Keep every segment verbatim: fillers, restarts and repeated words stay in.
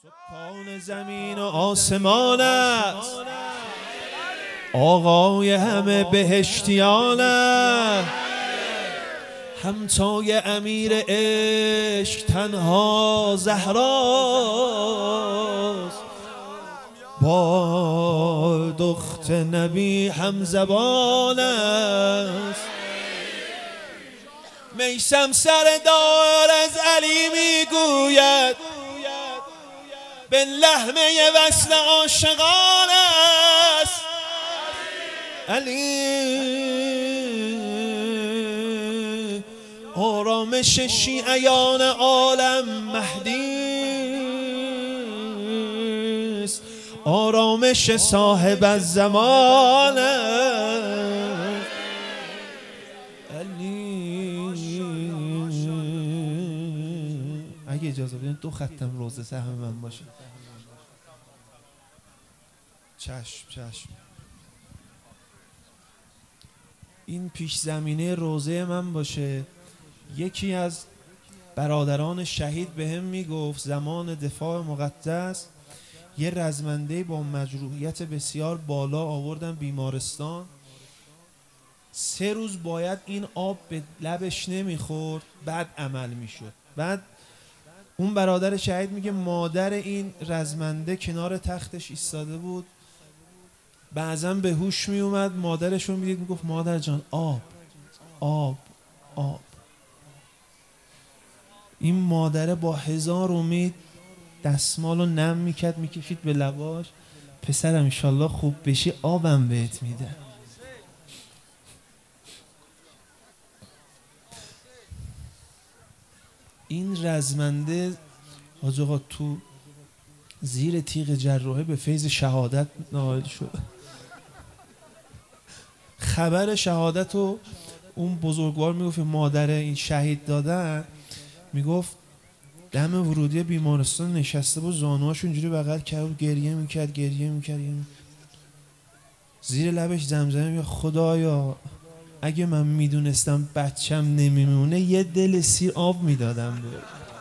سکان زمین و آسمان است، آقای همه بهشتیان است. همتای امیر عشق تنها زهراست، با دخت نبی همزبان است. میثم سردار از علی میگوید، به لحمه وصل عاشقان است. علی آرامش شیعیان عالم، مهدی است آرامش صاحب الزمان است. علی اگه اجازه بدین دو ختم روزه سهم من باشه. چشم چشم. این پیش زمینه روزه من باشه. یکی از برادران شهید به هم میگفت زمان دفاع مقدس یه رزمنده با مجروحیت بسیار بالا آوردن بیمارستان. سه روز باید این آب به لبش نمیخورد، بعد عمل میشد. بعد اون برادر شهید میگه مادر این رزمنده کنار تختش ایستاده بود، بعضا به هوش می اومد، مادرش رو میدید میگفت مادر جان آب آب آب. این مادره با هزار امید دستمال رو نم میکرد میکشید به لباش، پسرم انشالله خوب بشی آبم بهت میده. این رزمنده حاج آقا تو زیر تیغ جراحی به فیض شهادت نائل شد. خبر شهادت رو اون بزرگوار میگفت مادر این شهید دادن، میگفت دم ورودی بیمارستان نشسته بود، زانوهاش اونجوری بغل کرد، گریه میکرد گریه میکرد زیر لبش زمزمه میگه خدایا اگه من میدونستم بچم نمیمونه یه دل سیر آب میدادم به.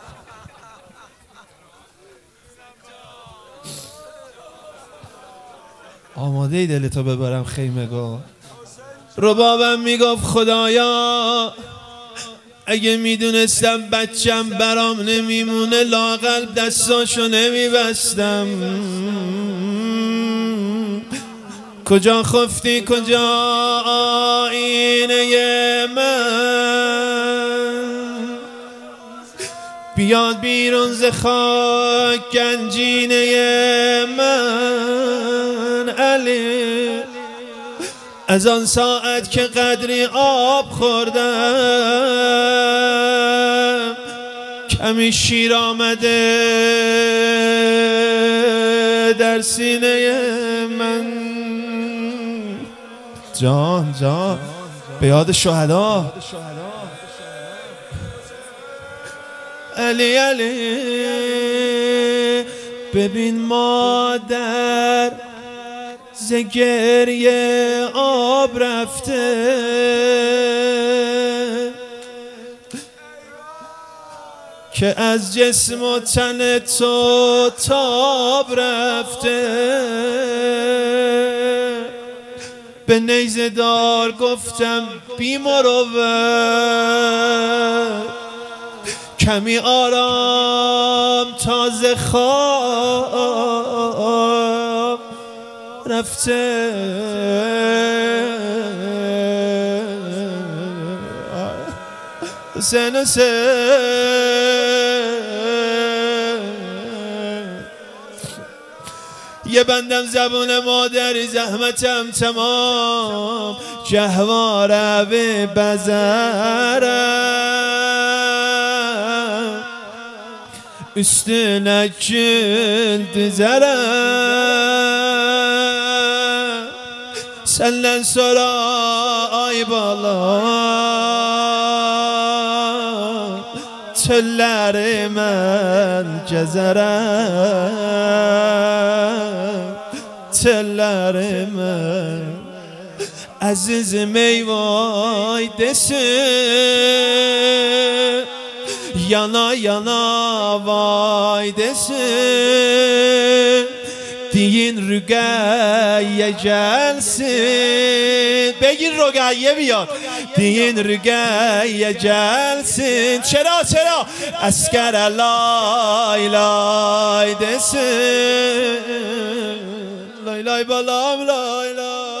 آماده ای دلتو ببرم خیمگاه. ربابم میگفت خدایا اگه میدونستم بچم برام نمیمونه لااقل دستاشو نمیبستم. کجا خفتی کجا آینه من، بیاد بیرون ز خاک گنجینه من. علی از آن ساعت که قدری آب خوردم کمی شیر آمده در سینه من. جان جان به یاد شهدا. علی علی ببین مادر ز گریه آب رفته، که از جسم و تن تو تاب رفته. به نیزه دار گفتم بی مروت کمی آرام تازه خواب رفته. حسین حسین یه بندم زبون مادری زحمتم تمام، جهواره به بزرم üstüne cildi zerem. Senden sonra ay bala tellerime gezerem, tellerime azizim eyvay desin, yana yana vay desin. دیین رگایه جلسین بگین رگایه بیاد دیین رگایه جلسین چرا چرا اسکر لای لای دسین لای لای بالام لای لای